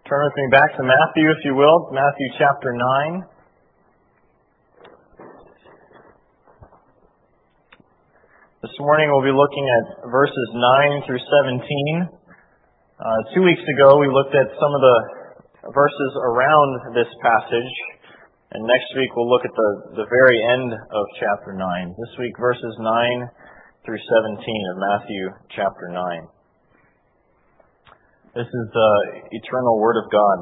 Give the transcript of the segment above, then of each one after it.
Turn with me back to Matthew, if you will, Matthew chapter 9. This morning we'll be looking at verses 9 through 17. 2 weeks ago we looked at some of the verses around this passage, and next week we'll look at the very end of chapter 9. This week verses 9 through 17 of Matthew chapter 9. This is the eternal Word of God.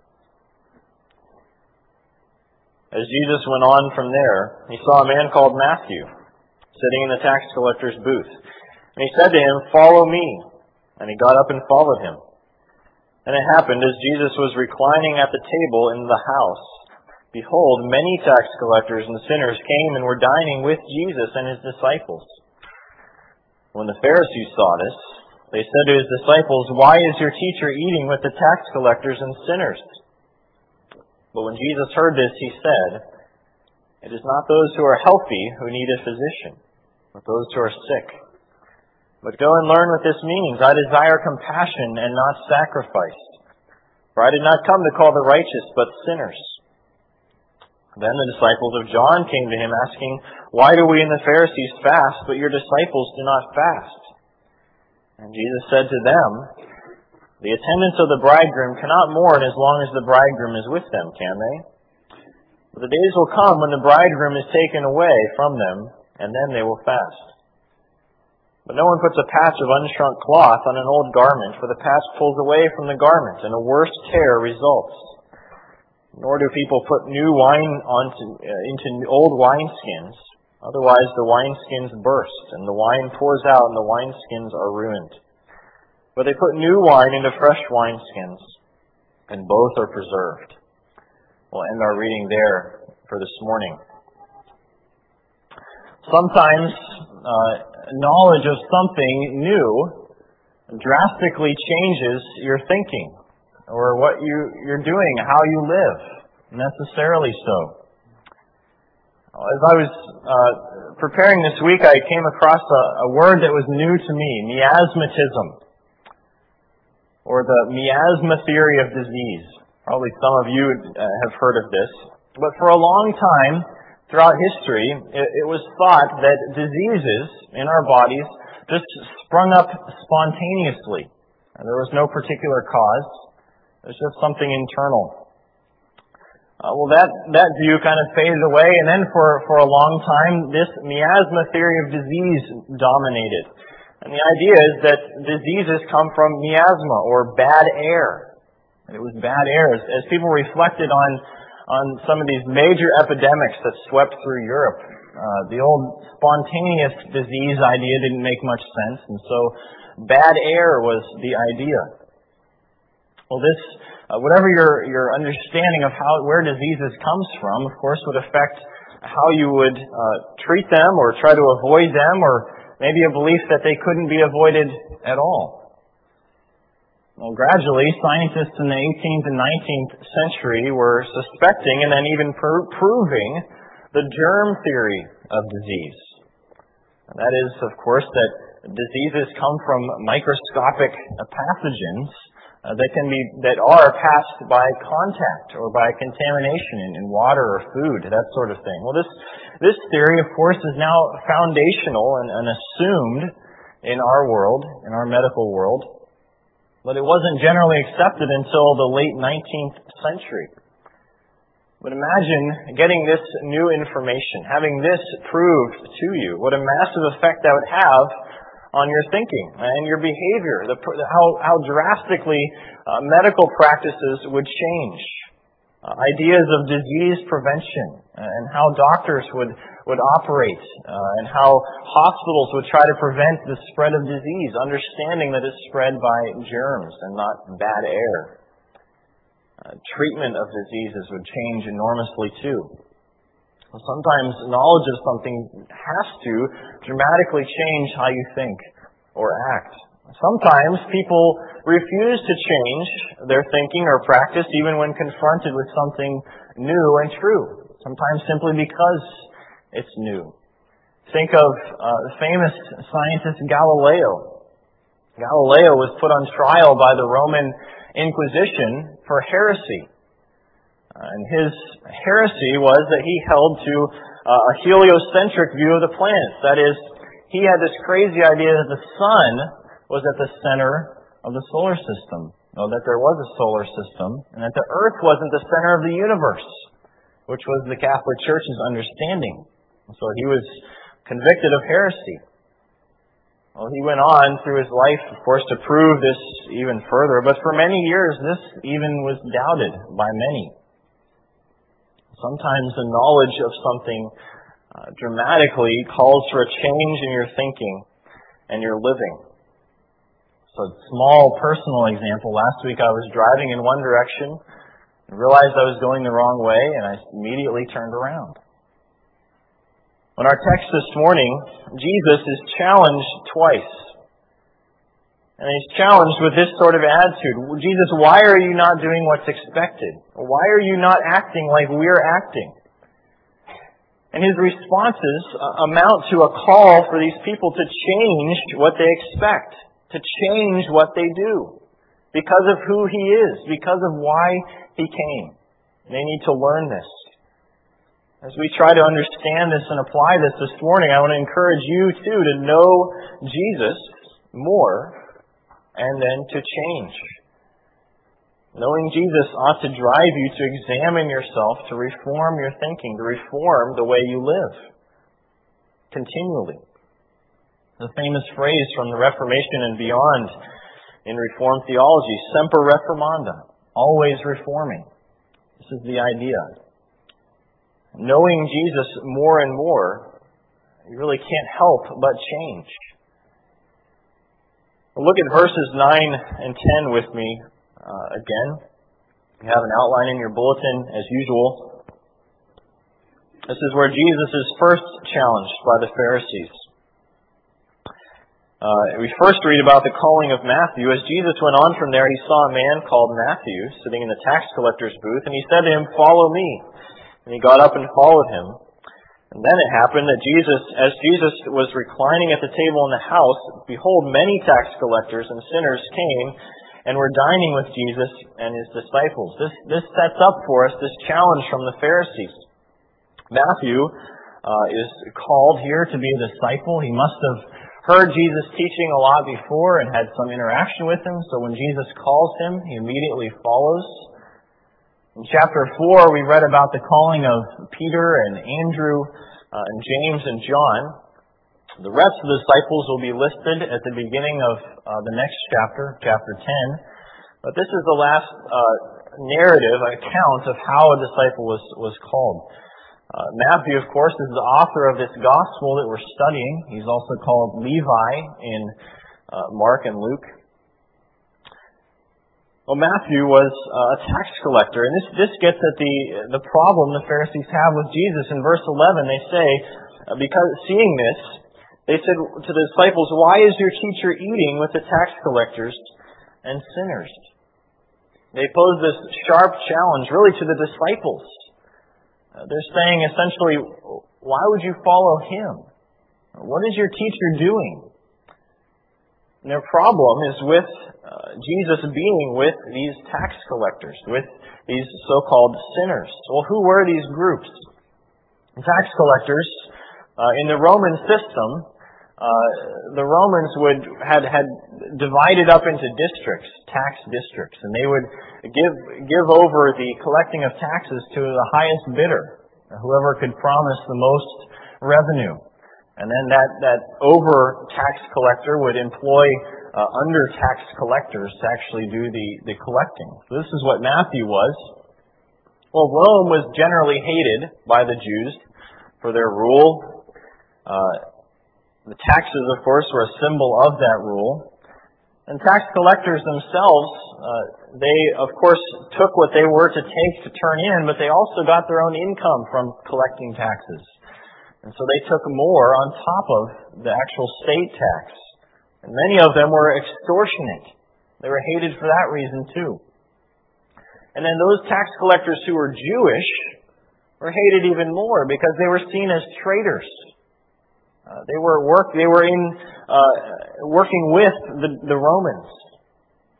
As Jesus went on from there, he saw a man called Matthew sitting in the tax collector's booth. And he said to him, "Follow me." And he got up and followed him. And it happened, as Jesus was reclining at the table in the house, behold, many tax collectors and sinners came and were dining with Jesus and his disciples. When the Pharisees saw this, they said to his disciples, "Why is your teacher eating with the tax collectors and sinners?" But when Jesus heard this, he said, "It is not those who are healthy who need a physician, but those who are sick. But go and learn what this means. I desire compassion and not sacrifice. For I did not come to call the righteous, but sinners." Then the disciples of John came to him, asking, "Why do we and the Pharisees fast, but your disciples do not fast?" And Jesus said to them, "The attendants of the bridegroom cannot mourn as long as the bridegroom is with them, can they? But the days will come when the bridegroom is taken away from them, and then they will fast. But no one puts a patch of unshrunk cloth on an old garment, for the patch pulls away from the garment, and a worse tear results. Nor do people put new wine into old wineskins. Otherwise the wineskins burst, and the wine pours out, and the wineskins are ruined. But they put new wine into fresh wineskins, and both are preserved." We'll end our reading there for this morning. Sometimes knowledge of something new drastically changes your thinking, or what you're doing, how you live, necessarily so. As I was preparing this week, I came across a word that was new to me, miasmatism, or the miasma theory of disease. Probably some of you have heard of this. But for a long time, throughout history, it was thought that diseases in our bodies just sprung up spontaneously. And there was no particular cause. It was just something internal. Well, that view kind of faded away, and then for a long time, this miasma theory of disease dominated. And the idea is that diseases come from miasma, or bad air. And it was bad air. As people reflected on some of these major epidemics that swept through Europe, the old spontaneous disease idea didn't make much sense, and so bad air was the idea. Well, whatever your understanding of where diseases comes from, of course, would affect how you would treat them or try to avoid them, or maybe a belief that they couldn't be avoided at all. Well, gradually, scientists in the 18th and 19th century were suspecting and then even proving the germ theory of disease. And that is, of course, that diseases come from microscopic pathogens that are passed by contact or by contamination in water or food, that sort of thing. Well, this theory, of course, is now foundational and assumed in our world, in our medical world. But it wasn't generally accepted until the late 19th century. But imagine getting this new information, having this proved to you, what a massive effect that would have on your thinking and your behavior, how drastically medical practices would change. Ideas of disease prevention and how doctors would operate and how hospitals would try to prevent the spread of disease, understanding that it's spread by germs and not bad air. Treatment of diseases would change enormously too. Sometimes knowledge of something has to dramatically change how you think or act. Sometimes people refuse to change their thinking or practice even when confronted with something new and true. Sometimes simply because it's new. Think of the famous scientist Galileo. Galileo was put on trial by the Roman Inquisition for heresy. And his heresy was that he held to a heliocentric view of the planets. That is, he had this crazy idea that the sun was at the center of the solar system, or that there was a solar system, and that the earth wasn't the center of the universe, which was the Catholic Church's understanding. So he was convicted of heresy. Well, he went on through his life, of course, to prove this even further, but for many years this even was doubted by many. Sometimes the knowledge of something dramatically calls for a change in your thinking and your living. So a small personal example, last week I was driving in one direction and realized I was going the wrong way, and I immediately turned around. In our text this morning, Jesus is challenged twice. And he's challenged with this sort of attitude. Jesus, why are you not doing what's expected? Why are you not acting like we're acting? And his responses amount to a call for these people to change what they expect, to change what they do, because of who he is, because of why he came. They need to learn this. As we try to understand this and apply this morning, I want to encourage you, too, to know Jesus more and then to change. Knowing Jesus ought to drive you to examine yourself, to reform your thinking, to reform the way you live continually. The famous phrase from the Reformation and beyond in Reformed theology, semper reformanda, always reforming. This is the idea. Knowing Jesus more and more, you really can't help but change. Look at verses 9 and 10 with me again. You have an outline in your bulletin as usual. This is where Jesus is first challenged by the Pharisees. We first read about the calling of Matthew. As Jesus went on from there, he saw a man called Matthew sitting in the tax collector's booth, and he said to him, "Follow me." And he got up and followed him. And then it happened that as Jesus was reclining at the table in the house, behold, many tax collectors and sinners came and were dining with Jesus and his disciples. This sets up for us this challenge from the Pharisees. Matthew is called here to be a disciple. He must have heard Jesus teaching a lot before and had some interaction with him. So when Jesus calls him, he immediately follows. In chapter 4, we read about the calling of Peter and Andrew and James and John. The rest of the disciples will be listed at the beginning of the next chapter, chapter 10. But this is the last narrative, account of how a disciple was called. Matthew, of course, is the author of this gospel that we're studying. He's also called Levi in Mark and Luke. Well, Matthew was a tax collector, and this gets at the problem the Pharisees have with Jesus. In verse 11, they say, because seeing this, they said to the disciples, "Why is your teacher eating with the tax collectors and sinners?" They pose this sharp challenge, really, to the disciples. They're saying, essentially, why would you follow him? What is your teacher doing? And their problem is with Jesus being with these tax collectors, with these so-called sinners. Well, who were these groups? Tax collectors, in the Roman system, the Romans had divided up into districts, tax districts, and they would give over the collecting of taxes to the highest bidder, whoever could promise the most revenue. And then that over tax collector would employ under tax collectors to actually do the collecting. So this is what Matthew was. Well, Rome was generally hated by the Jews for their rule. The taxes, of course, were a symbol of that rule. And tax collectors themselves, they, of course, took what they were to take to turn in, but they also got their own income from collecting taxes. And so they took more on top of the actual state tax. And many of them were extortionate. They were hated for that reason too. And then those tax collectors who were Jewish were hated even more because they were seen as traitors. They were working with the Romans.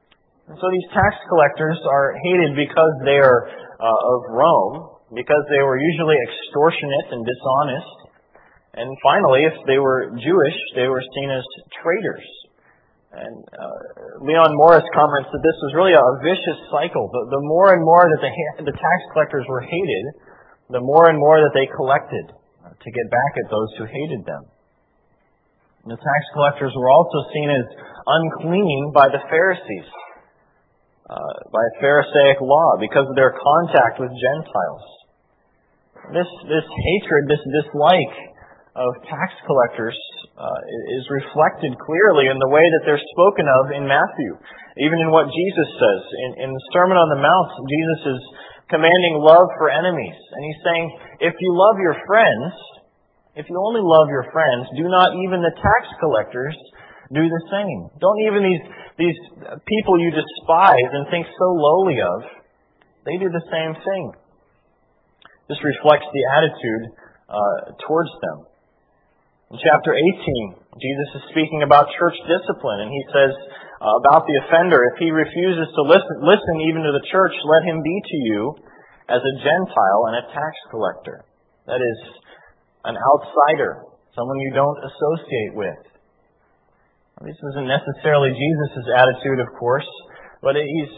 And so these tax collectors are hated because they are of Rome, because they were usually extortionate and dishonest. And finally, if they were Jewish, they were seen as traitors. And Leon Morris comments that this was really a vicious cycle. The more and more that the tax collectors were hated, the more and more that they collected to get back at those who hated them. And the tax collectors were also seen as unclean by the Pharisees, by Pharisaic law, because of their contact with Gentiles. This hatred, this dislike of tax collectors is reflected clearly in the way that they're spoken of in Matthew, even in what Jesus says. In the Sermon on the Mount, Jesus is commanding love for enemies. And he's saying, if you love your friends, if you only love your friends, do not even the tax collectors do the same. Don't even these people you despise and think so lowly of, they do the same thing. This reflects the attitude towards them. In chapter 18, Jesus is speaking about church discipline, and he says about the offender, if he refuses to listen even to the church, let him be to you as a Gentile and a tax collector. That is, an outsider, someone you don't associate with. This isn't necessarily Jesus' attitude, of course, but he's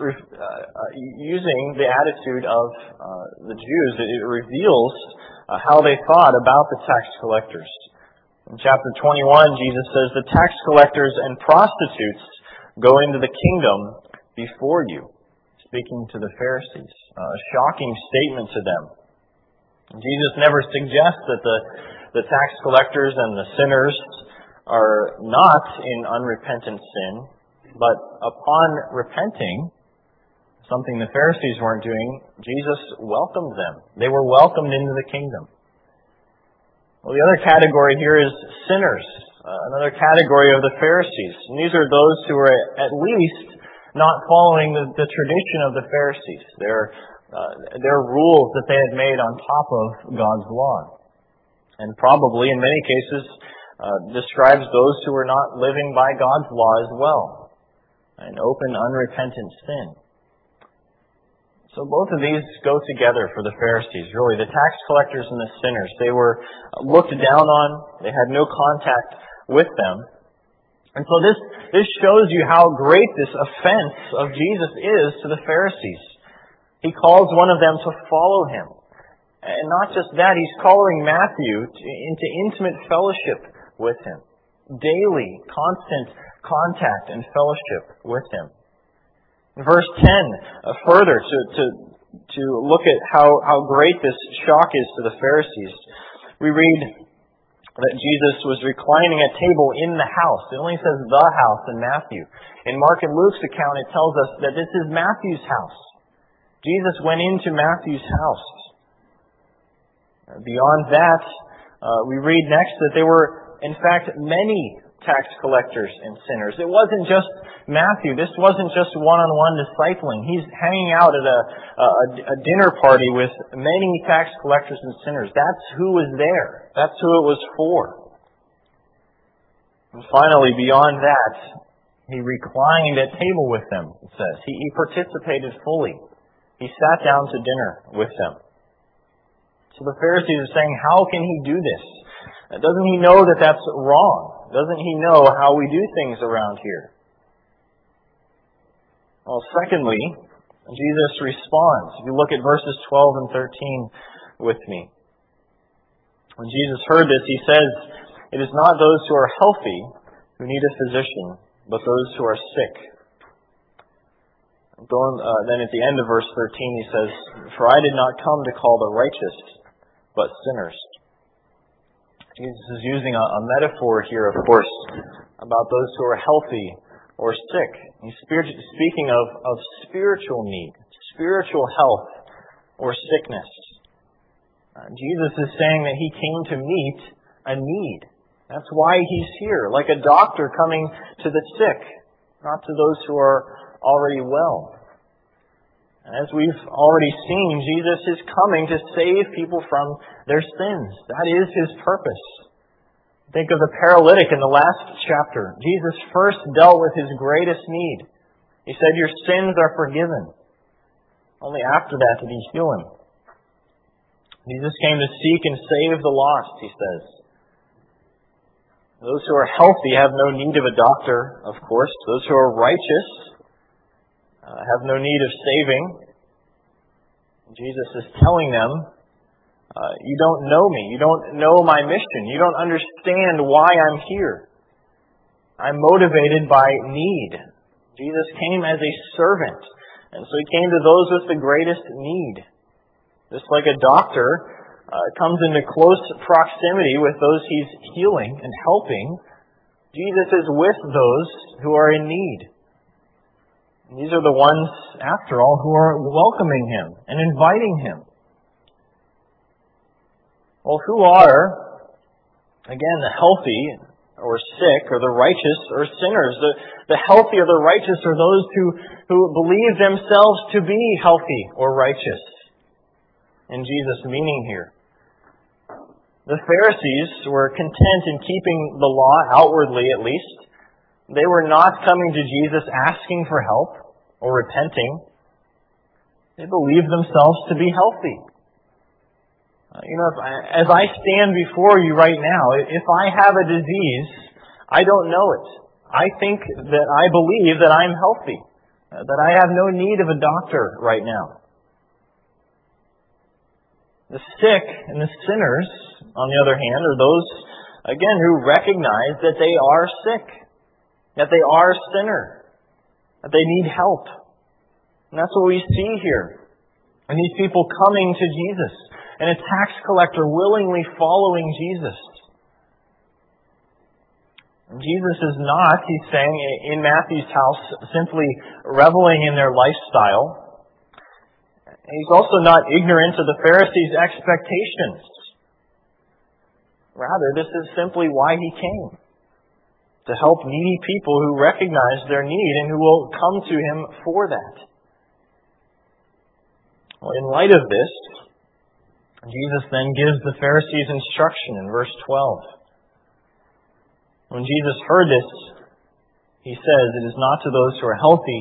using the attitude of the Jews. It reveals how they thought about the tax collectors. In chapter 21, Jesus says, the tax collectors and prostitutes go into the kingdom before you, speaking to the Pharisees. A shocking statement to them. Jesus never suggests that the tax collectors and the sinners are not in unrepentant sin, but upon repenting, something the Pharisees weren't doing, Jesus welcomed them. They were welcomed into the kingdom. Well, the other category here is sinners, another category of the Pharisees. And these are those who are at least not following the tradition of the Pharisees, their rules that they had made on top of God's law. And probably, in many cases, describes those who are not living by God's law as well. An open, unrepentant sin. So both of these go together for the Pharisees, really. The tax collectors and the sinners. They were looked down on. They had no contact with them. And so this shows you how great this offense of Jesus is to the Pharisees. He calls one of them to follow him. And not just that, he's calling Matthew into intimate fellowship with him. Daily, constant contact and fellowship with him. In verse 10, further to look at how great this shock is to the Pharisees, we read that Jesus was reclining at table in the house. It only says the house in Matthew. In Mark and Luke's account, it tells us that this is Matthew's house. Jesus went into Matthew's house. Beyond that, we read next that there were, in fact, many tax collectors and sinners. It wasn't just Matthew. This wasn't just one-on-one discipling. He's hanging out at a dinner party with many tax collectors and sinners. That's who was there. That's who it was for. And finally, beyond that, he reclined at table with them, it says. He participated fully. He sat down to dinner with them. So the Pharisees are saying, how can he do this? Doesn't he know that that's wrong? Doesn't he know how we do things around here? Well, secondly, Jesus responds. If you look at verses 12 and 13 with me. When Jesus heard this, he says, it is not those who are healthy who need a physician, but those who are sick. Then at the end of verse 13 he says, for I did not come to call the righteous, but sinners. Jesus is using a metaphor here, of course, about those who are healthy or sick. He's speaking of spiritual need, spiritual health or sickness. Jesus is saying that he came to meet a need. That's why he's here, like a doctor coming to the sick, not to those who are already well. And as we've already seen, Jesus is coming to save people from their sins. That is his purpose. Think of the paralytic in the last chapter. Jesus first dealt with his greatest need, He said, "Your sins are forgiven." Only after that did He heal him. Jesus came to seek and save the lost, He says. Those who are healthy have no need of a doctor, of course. Those who are righteous have no need of saving. Jesus is telling them, you don't know me. You don't know my mission. You don't understand why I'm here. I'm motivated by need. Jesus came as a servant, and so He came to those with the greatest need. Just like a doctor comes into close proximity with those He's healing and helping, Jesus is with those who are in need. And these are the ones, after all, who are welcoming Him and inviting Him. Well, who are, again, the healthy or sick, or the righteous or sinners? The healthy or the righteous are those who believe themselves to be healthy or righteous, in Jesus' meaning here. The Pharisees were content in keeping the law, outwardly at least. They were not coming to Jesus asking for help or repenting. They believed themselves to be healthy. As I stand before you right now, if I have a disease, I don't know it. I think that I believe that I'm healthy, that I have no need of a doctor right now. The sick and the sinners, on the other hand, are those, again, who recognize that they are sick, that they are a sinner, that they need help. And that's what we see here. And these people coming to Jesus, and a tax collector willingly following Jesus. And Jesus is not, He's saying, in Matthew's house, simply reveling in their lifestyle. He's also not ignorant of the Pharisees' expectations. Rather, this is simply why He came. To help needy people who recognize their need and who will come to Him for that. Well, in light of this, Jesus then gives the Pharisees instruction in verse 12. When Jesus heard this, He says, "It is not to those who are healthy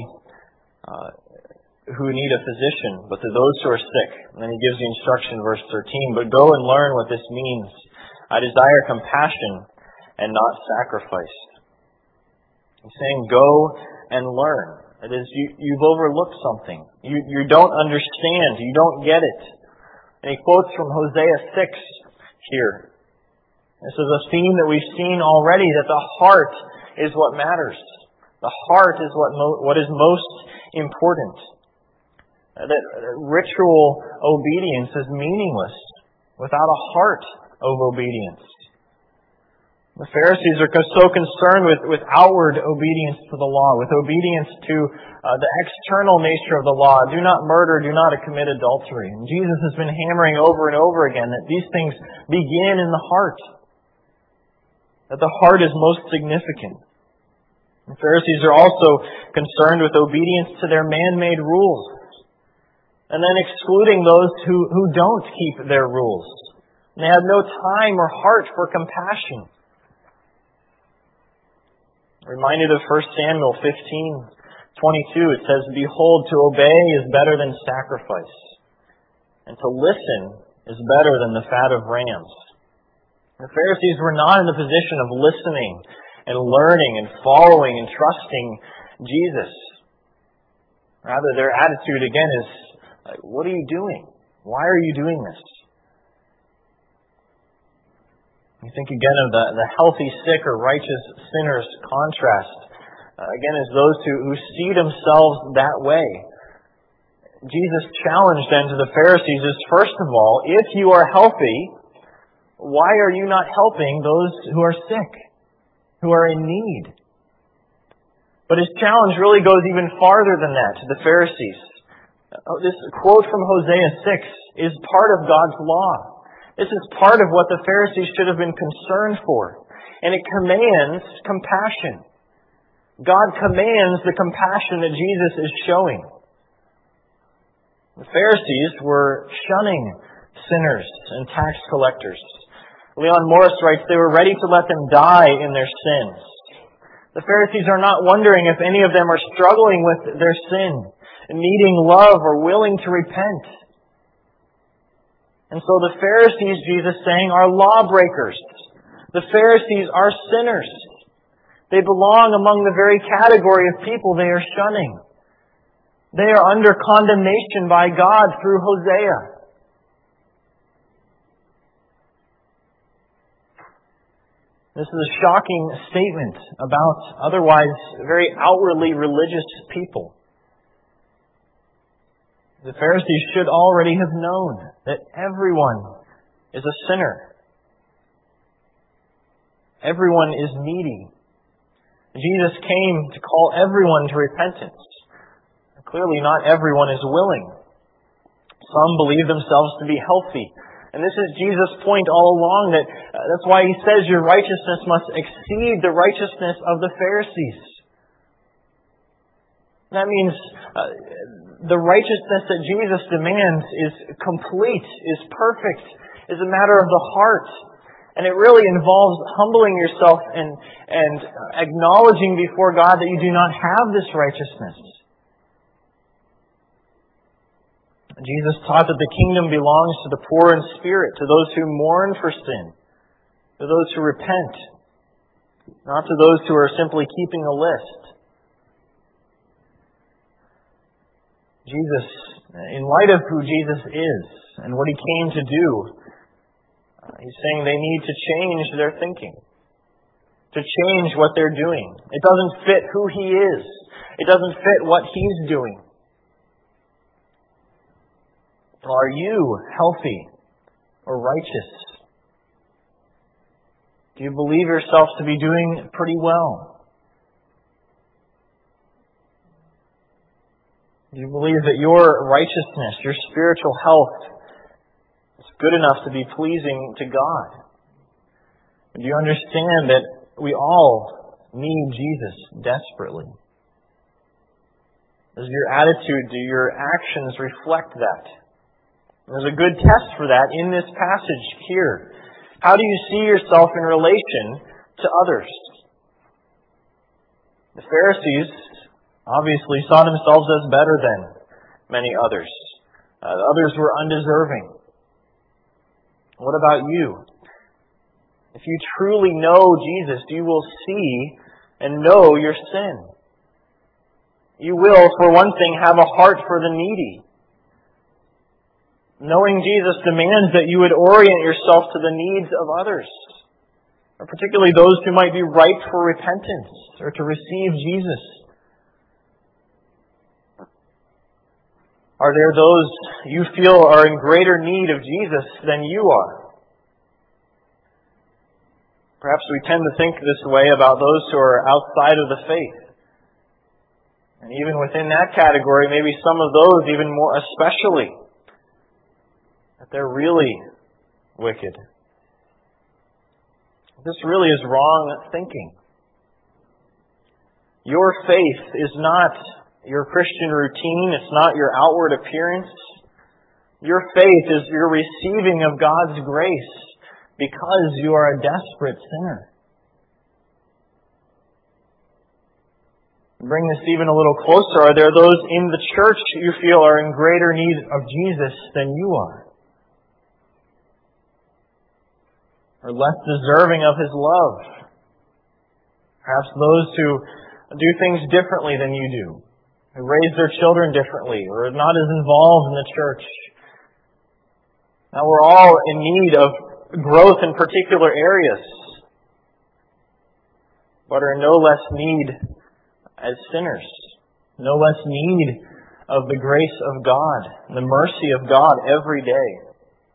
who need a physician, but to those who are sick." And then He gives the instruction in verse 13, "But go and learn what this means. I desire compassion and not sacrifice." He's saying, go and learn. That is, you've overlooked something. You don't understand. You don't get it. And he quotes from Hosea 6 here. This is a theme that we've seen already, that the heart is what matters. The heart is what is most important. That ritual obedience is meaningless without a heart of obedience. The Pharisees are so concerned with outward obedience to the law, with obedience to the external nature of the law. Do not murder, do not commit adultery. And Jesus has been hammering over and over again that these things begin in the heart. That the heart is most significant. The Pharisees are also concerned with obedience to their man-made rules. And then excluding those who don't keep their rules. And they have no time or heart for compassion. Reminded of 1 Samuel 15:22, it says, "Behold, to obey is better than sacrifice, and to listen is better than the fat of rams." The Pharisees were not in the position of listening and learning and following and trusting Jesus. Rather, their attitude again is, what are you doing? Why are you doing this? You think again of the healthy, sick, or righteous sinners contrast. Again, as those who see themselves that way. Jesus' challenge then to the Pharisees is, first of all, if you are healthy, why are you not helping those who are sick, who are in need? But his challenge really goes even farther than that to the Pharisees. This quote from Hosea 6 is part of God's law. This is part of what the Pharisees should have been concerned for. And it commands compassion. God commands the compassion that Jesus is showing. The Pharisees were shunning sinners and tax collectors. Leon Morris writes, they were ready to let them die in their sins. The Pharisees are not wondering if any of them are struggling with their sin, needing love or willing to repent. And so the Pharisees, Jesus is saying, are lawbreakers. The Pharisees are sinners. They belong among the very category of people they are shunning. They are under condemnation by God through Hosea. This is a shocking statement about otherwise very outwardly religious people. The Pharisees should already have known that everyone is a sinner. Everyone is needy. Jesus came to call everyone to repentance. Clearly, not everyone is willing. Some believe themselves to be healthy. And this is Jesus' point all along, that's why He says your righteousness must exceed the righteousness of the Pharisees. That means the righteousness that Jesus demands is complete, is perfect, is a matter of the heart. And it really involves humbling yourself and acknowledging before God that you do not have this righteousness. Jesus taught that the kingdom belongs to the poor in spirit, to those who mourn for sin, to those who repent, not to those who are simply keeping a list. Jesus, in light of who Jesus is and what He came to do, He's saying they need to change their thinking, to change what they're doing. It doesn't fit who He is. It doesn't fit what He's doing. Are you healthy or righteous? Do you believe yourself to be doing pretty well? Do you believe that your righteousness, your spiritual health, is good enough to be pleasing to God? Do you understand that we all need Jesus desperately? Does your attitude, do your actions reflect that? There's a good test for that in this passage here. How do you see yourself in relation to others? The Pharisees obviously saw themselves as better than many others. Others were undeserving. What about you? If you truly know Jesus, you will see and know your sin. You will, for one thing, have a heart for the needy. Knowing Jesus demands that you would orient yourself to the needs of others, or particularly those who might be ripe for repentance or to receive Jesus. Are there those you feel are in greater need of Jesus than you are? Perhaps we tend to think this way about those who are outside of the faith. And even within that category, maybe some of those even more especially, that they're really wicked. This really is wrong thinking. Your faith is not your Christian routine. It's not your outward appearance. Your faith is your receiving of God's grace because you are a desperate sinner. Bring this even a little closer. Are there those in the church you feel are in greater need of Jesus than you are? Or less deserving of His love? Perhaps those who do things differently than you do, who raise their children differently, or are not as involved in the church. Now we're all in need of growth in particular areas, but are in no less need as sinners, no less need of the grace of God, the mercy of God every day.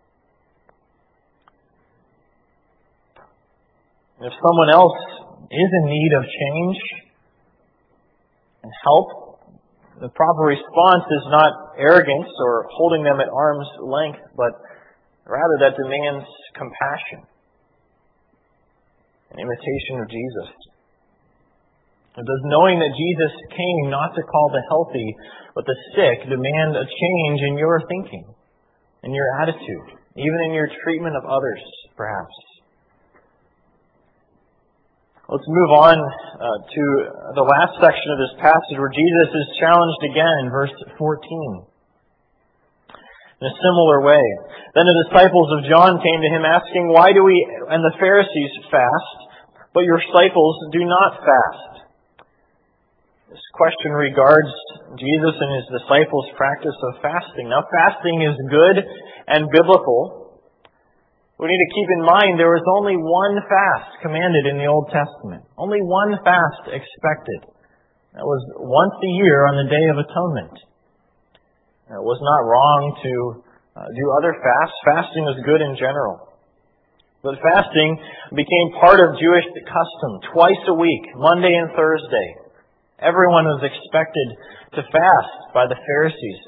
If someone else is in need of change and help, the proper response is not arrogance or holding them at arm's length, but rather that demands compassion, an imitation of Jesus. Does knowing that Jesus came not to call the healthy but the sick demand a change in your thinking, in your attitude, even in your treatment of others, perhaps? Let's move on to the last section of this passage where Jesus is challenged again in verse 14. In a similar way. Then the disciples of John came to him asking, "Why do we and the Pharisees fast, but your disciples do not fast?" This question regards Jesus and his disciples' practice of fasting. Now, fasting is good and biblical. We need to keep in mind there was only one fast commanded in the Old Testament. Only one fast expected. That was once a year on the Day of Atonement. It was not wrong to do other fasts. Fasting was good in general. But fasting became part of Jewish custom. Twice a week, Monday and Thursday. Everyone was expected to fast by the Pharisees.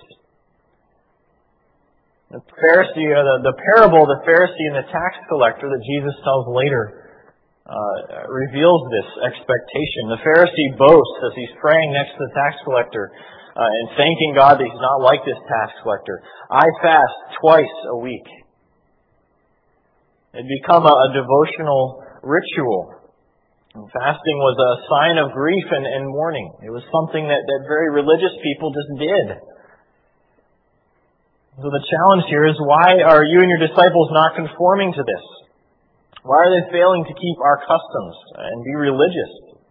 The parable of the Pharisee and the tax collector that Jesus tells later reveals this expectation. The Pharisee boasts as he's praying next to the tax collector and thanking God that he's not like this tax collector. "I fast twice a week." It had become a devotional ritual. And fasting was a sign of grief and mourning. It was something that very religious people just did. So the challenge here is, why are you and your disciples not conforming to this? Why are they failing to keep our customs and be religious?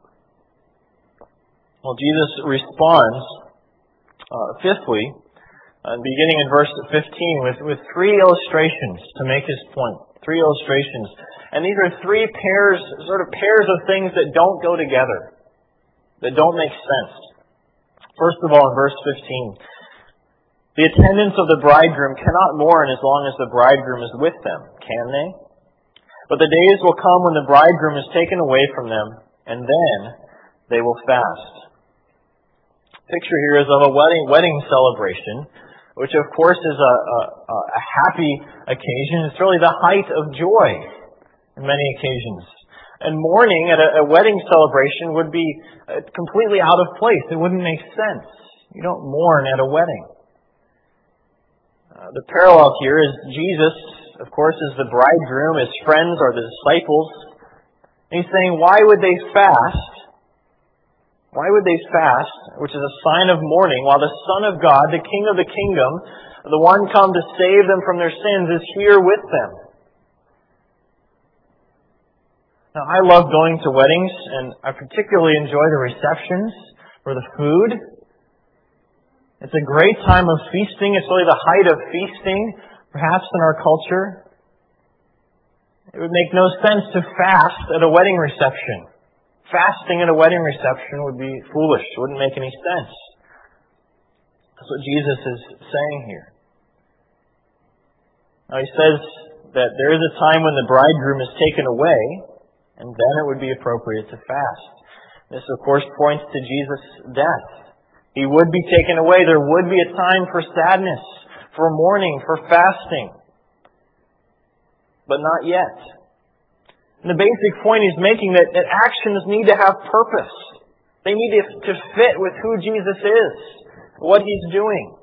Well, Jesus responds, fifthly, beginning in verse 15, with three illustrations to make his point. Three illustrations. And these are three pairs of things that don't go together, that don't make sense. First of all, in verse 15, the attendants of the bridegroom cannot mourn as long as the bridegroom is with them, can they? But the days will come when the bridegroom is taken away from them, and then they will fast. The picture here is of a wedding celebration, which of course is a happy occasion. It's really the height of joy in many occasions. And mourning at a wedding celebration would be completely out of place. It wouldn't make sense. You don't mourn at a wedding. The parallel here is Jesus, of course, is the bridegroom. His friends are the disciples. And he's saying, why would they fast? Why would they fast, which is a sign of mourning, while the Son of God, the King of the kingdom, the one come to save them from their sins, is here with them? Now, I love going to weddings, and I particularly enjoy the receptions for the food. It's a great time of feasting. It's really the height of feasting, perhaps, in our culture. It would make no sense to fast at a wedding reception. Fasting at a wedding reception would be foolish. It wouldn't make any sense. That's what Jesus is saying here. Now, he says that there is a time when the bridegroom is taken away, and then it would be appropriate to fast. This, of course, points to Jesus' death. He would be taken away. There would be a time for sadness, for mourning, for fasting. But not yet. And the basic point he's making that actions need to have purpose. They need to fit with who Jesus is, what he's doing.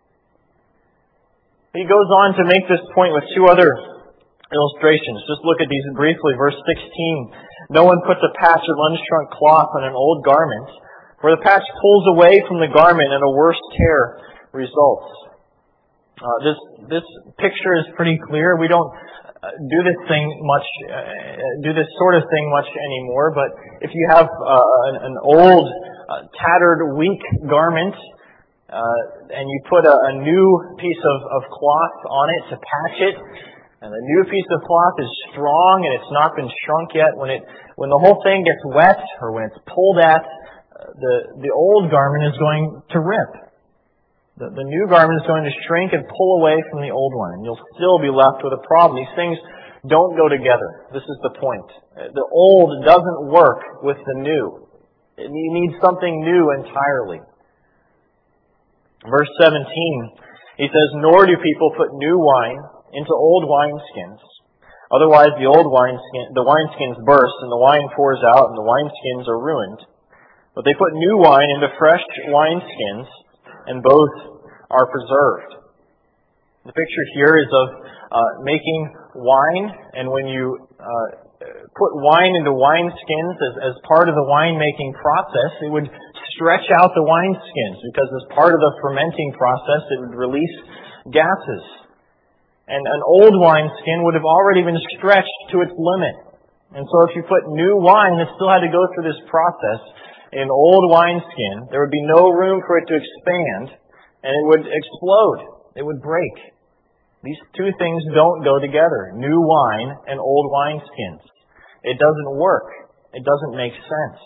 He goes on to make this point with two other illustrations. Just look at these briefly. Verse 16. No one puts a patch of unshrunk cloth on an old garment, for the patch pulls away from the garment and a worse tear results. This picture is pretty clear. We don't do this sort of thing much anymore, but if you have an old, tattered, weak garment, and you put a new piece of cloth on it to patch it, and the new piece of cloth is strong and it's not been shrunk yet, when the whole thing gets wet or when it's pulled at, the old garment is going to rip. The new garment is going to shrink and pull away from the old one, and you'll still be left with a problem. These things don't go together. This is the point. The old doesn't work with the new. You need something new entirely. Verse 17, he says, "Nor do people put new wine into old wineskins. Otherwise the wineskins burst, and the wine pours out, and the wineskins are ruined. But they put new wine into fresh wineskins, and both are preserved." The picture here is of making wine, and when you put wine into wineskins as part of the winemaking process, it would stretch out the wineskins because as part of the fermenting process, it would release gases. And an old wineskin would have already been stretched to its limit. And so if you put new wine that still had to go through this process in old wineskin, there would be no room for it to expand, and it would explode. It would break. These two things don't go together, new wine and old wineskins. It doesn't work. It doesn't make sense.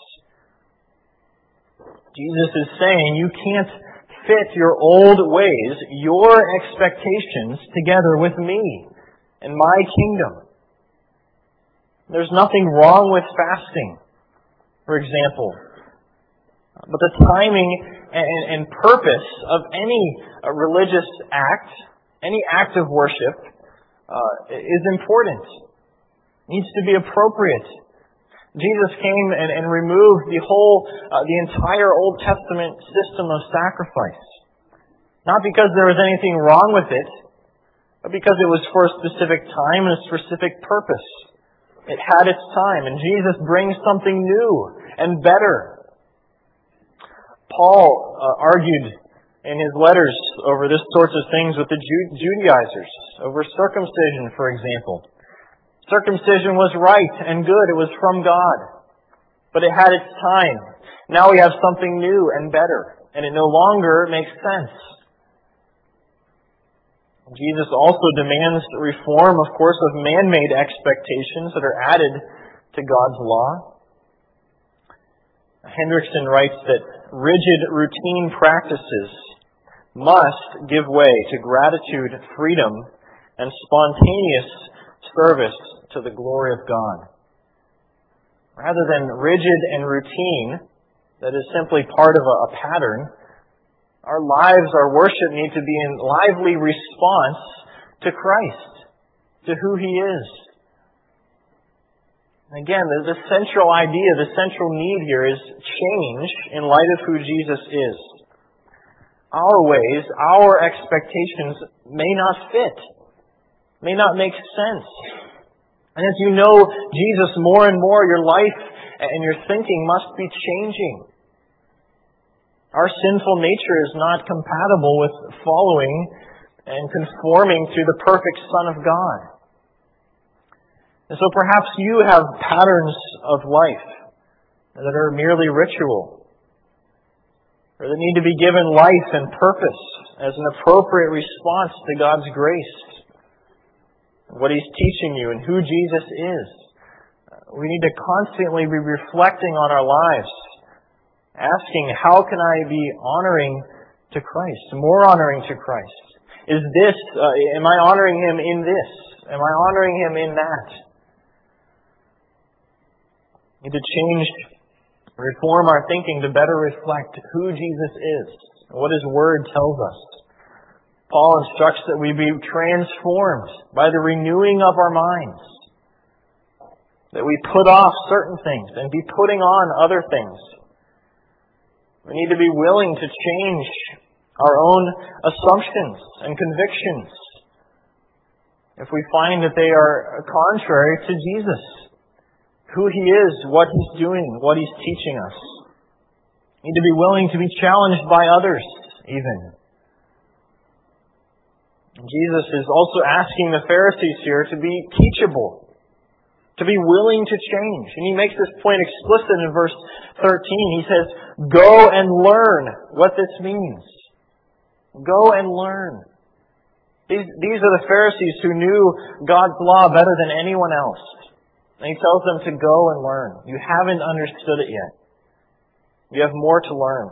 Jesus is saying you can't fit your old ways, your expectations, together with me and my kingdom. There's nothing wrong with fasting, for example. But the timing and purpose of any religious act, any act of worship, is important. It needs to be appropriate. Jesus came and removed the entire Old Testament system of sacrifice. Not because there was anything wrong with it, but because it was for a specific time and a specific purpose. It had its time, and Jesus brings something new and better. Paul argued in his letters over this sorts of things with the Judaizers, over circumcision, for example. Circumcision was right and good. It was from God. But it had its time. Now we have something new and better, and it no longer makes sense. Jesus also demands reform, of course, of man-made expectations that are added to God's law. Hendrickson writes that rigid routine practices must give way to gratitude, freedom, and spontaneous service to the glory of God. Rather than rigid and routine that is simply part of a pattern, our lives, our worship need to be in lively response to Christ, to who He is. And again, the central idea, the central need here is change in light of who Jesus is. Our ways, our expectations may not fit, may not make sense. And as you know Jesus more and more, your life and your thinking must be changing. Our sinful nature is not compatible with following and conforming to the perfect Son of God. And so perhaps you have patterns of life that are merely ritual, or that need to be given life and purpose as an appropriate response to God's grace, what He's teaching you, and who Jesus is. We need to constantly be reflecting on our lives, asking, how can I be honoring to Christ, more honoring to Christ? Am I honoring Him in this? Am I honoring Him in that? We need to change, reform our thinking to better reflect who Jesus is, and what His Word tells us. Paul instructs that we be transformed by the renewing of our minds, that we put off certain things and be putting on other things. We need to be willing to change our own assumptions and convictions if we find that they are contrary to Jesus, who He is, what He's doing, what He's teaching us. We need to be willing to be challenged by others, even. And Jesus is also asking the Pharisees here to be teachable, to be willing to change. And He makes this point explicit in verse 13. He says, go and learn what this means. Go and learn. These are the Pharisees who knew God's law better than anyone else. And He tells them to go and learn. You haven't understood it yet. You have more to learn.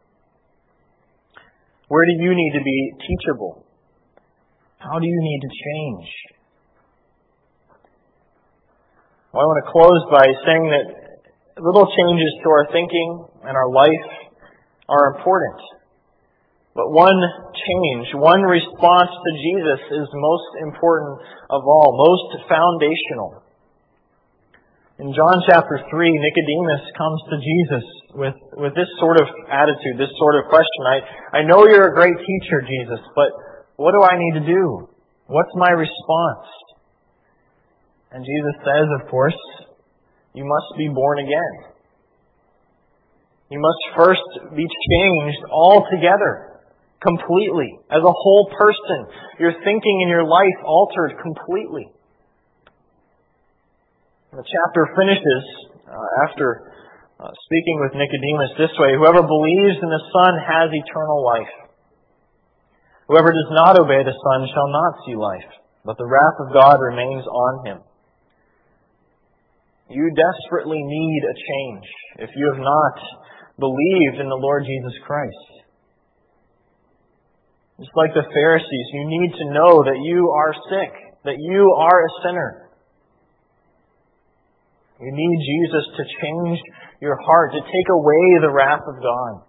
Where do you need to be teachable? How do you need to change? Well, I want to close by saying that little changes to our thinking and our life are important. But one change, one response to Jesus is most important of all, most foundational. In John chapter 3, Nicodemus comes to Jesus with this sort of attitude, this sort of question. I know you're a great teacher, Jesus, but what do I need to do? What's my response? And Jesus says, of course, you must be born again. You must first be changed altogether, completely, as a whole person. Your thinking and your life altered completely. The chapter finishes after speaking with Nicodemus this way: whoever believes in the Son has eternal life. Whoever does not obey the Son shall not see life, but the wrath of God remains on him. You desperately need a change if you have not believed in the Lord Jesus Christ. Just like the Pharisees, you need to know that you are sick, that you are a sinner. You need Jesus to change your heart, to take away the wrath of God.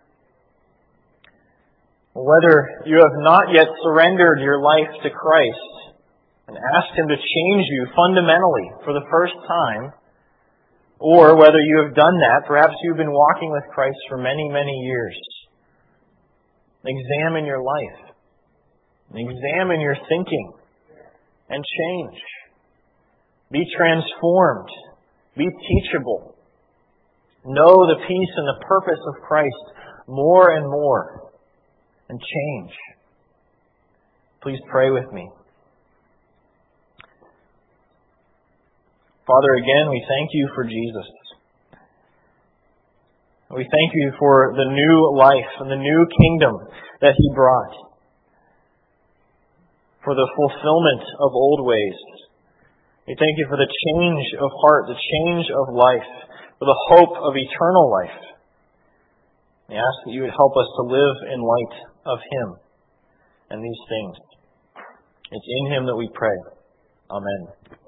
Whether you have not yet surrendered your life to Christ and asked Him to change you fundamentally for the first time, or whether you have done that, perhaps you've been walking with Christ for many, many years. Examine your life. Examine your thinking and change. Be transformed. Be teachable. Know the peace and the purpose of Christ more and more. And change. Please pray with me. Father, again, we thank you for Jesus. We thank you for the new life and the new kingdom that He brought. For the fulfillment of old ways. We thank you for the change of heart, the change of life, for the hope of eternal life. We ask that you would help us to live in light of Him and these things. It's in Him that we pray. Amen.